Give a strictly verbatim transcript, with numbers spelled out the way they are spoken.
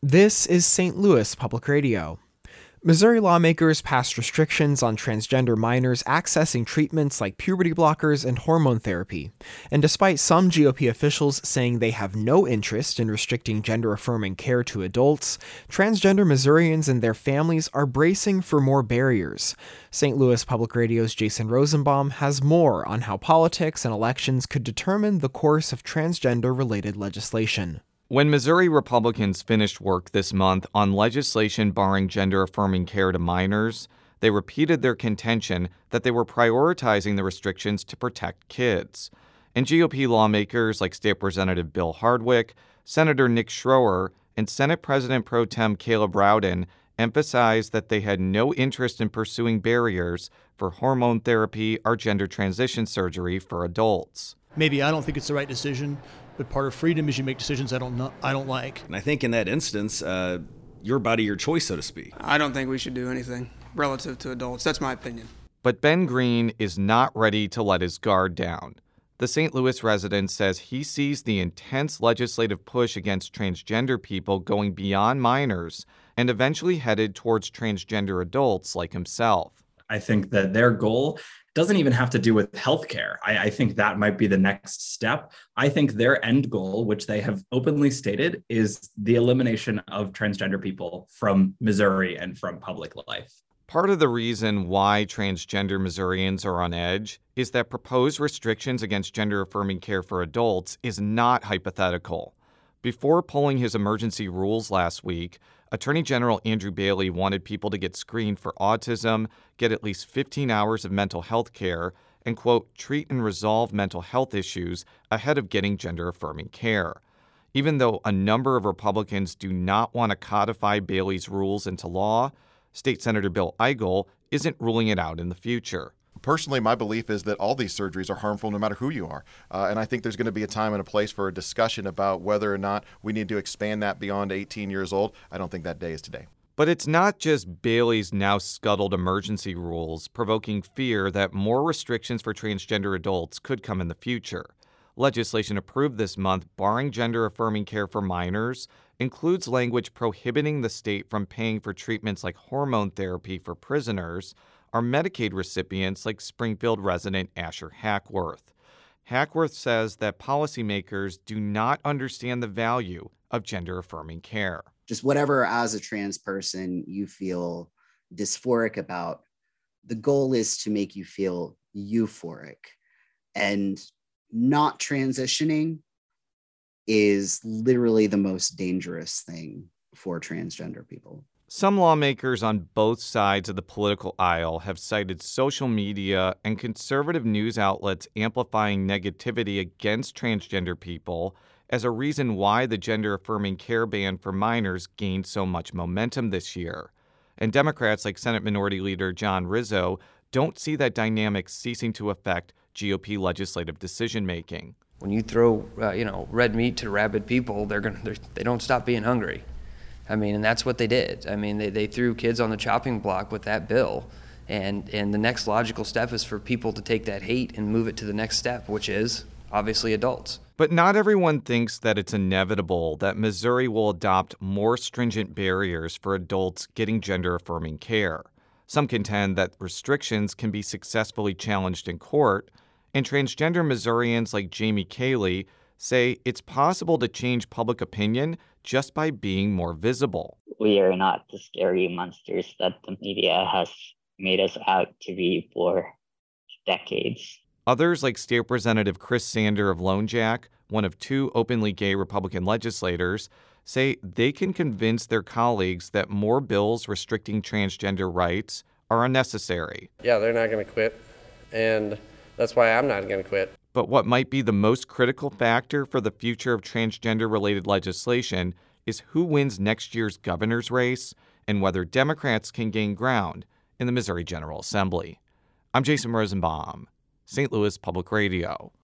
This is Saint Louis Public Radio. Missouri lawmakers passed restrictions on transgender minors accessing treatments like puberty blockers and hormone therapy. And despite some G O P officials saying they have no interest in restricting gender-affirming care to adults, transgender Missourians and their families are bracing for more barriers. Saint Louis Public Radio's Jason Rosenbaum has more on how politics and elections could determine the course of transgender-related legislation. When Missouri Republicans finished work this month on legislation barring gender-affirming care to minors, they repeated their contention that they were prioritizing the restrictions to protect kids. And G O P lawmakers like State Representative Bill Hardwick, Senator Nick Schroer, and Senate President Pro Tem Caleb Rowden emphasized that they had no interest in pursuing barriers for hormone therapy or gender transition surgery for adults. Maybe I don't think it's the right decision, but part of freedom is you make decisions I don't know, I don't like. And I think in that instance, uh, your body, your choice, so to speak. I don't think we should do anything relative to adults. That's my opinion. But Ben Green is not ready to let his guard down. The Saint Louis resident says he sees the intense legislative push against transgender people going beyond minors and eventually headed towards transgender adults like himself. I think that their goal doesn't even have to do with healthcare. I, I think that might be the next step. I think their end goal, which they have openly stated, is the elimination of transgender people from Missouri and from public life. Part of the reason why transgender Missourians are on edge is that proposed restrictions against gender-affirming care for adults is not hypothetical. Before pulling his emergency rules last week, Attorney General Andrew Bailey wanted people to get screened for autism, get at least fifteen hours of mental health care, and, quote, treat and resolve mental health issues ahead of getting gender-affirming care. Even though a number of Republicans do not want to codify Bailey's rules into law, State Senator Bill Eigel isn't ruling it out in the future. Personally, my belief is that all these surgeries are harmful no matter who you are. Uh, and I think there's going to be a time and a place for a discussion about whether or not we need to expand that beyond eighteen years old. I don't think that day is today. But it's not just Bailey's now scuttled emergency rules provoking fear that more restrictions for transgender adults could come in the future. Legislation approved this month barring gender-affirming care for minors includes language prohibiting the state from paying for treatments like hormone therapy for prisoners or Medicaid recipients like Springfield resident Asher Hackworth. Hackworth says that policymakers do not understand the value of gender-affirming care. Just whatever as a trans person you feel dysphoric about, the goal is to make you feel euphoric. And not transitioning is literally the most dangerous thing for transgender people. Some lawmakers on both sides of the political aisle have cited social media and conservative news outlets amplifying negativity against transgender people as a reason why the gender-affirming care ban for minors gained so much momentum this year. And Democrats like Senate Minority Leader John Rizzo don't see that dynamic ceasing to affect G O P legislative decision-making. When you throw, uh, you know, red meat to rabid people, they're gonna they're, they don't stop being hungry. I mean, and that's what they did. I mean, they, they threw kids on the chopping block with that bill. And, and the next logical step is for people to take that hate and move it to the next step, which is obviously adults. But not everyone thinks that it's inevitable that Missouri will adopt more stringent barriers for adults getting gender-affirming care. Some contend that restrictions can be successfully challenged in court, and transgender Missourians like Jamie Cayley say it's possible to change public opinion just by being more visible. We are not the scary monsters that the media has made us out to be for decades. Others, like State Representative Chris Sander of Lone Jack, one of two openly gay Republican legislators, say they can convince their colleagues that more bills restricting transgender rights are unnecessary. Yeah, they're not going to quit, and that's why I'm not going to quit. But what might be the most critical factor for the future of transgender-related legislation is who wins next year's governor's race and whether Democrats can gain ground in the Missouri General Assembly. I'm Jason Rosenbaum, Saint Louis Public Radio.